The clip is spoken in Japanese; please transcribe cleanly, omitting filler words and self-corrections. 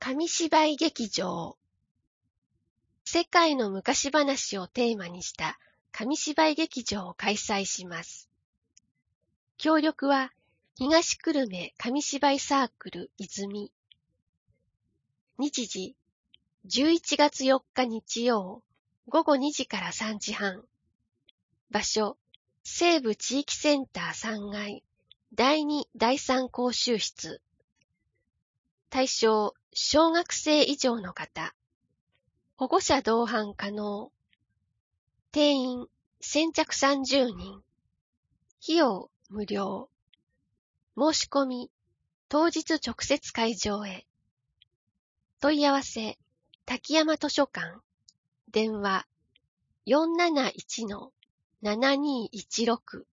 紙芝居劇場。世界の昔話をテーマにした紙芝居劇場を開催します。協力は東久留米紙芝居サークル泉。日時11月4日日曜午後2時から3時半。場所西部地域センター3階第2第3講習室。対象小学生以上の方。保護者同伴可能。定員先着30人。費用無料。申し込み当日直接会場へ。問い合わせ滝山図書館。電話471-7216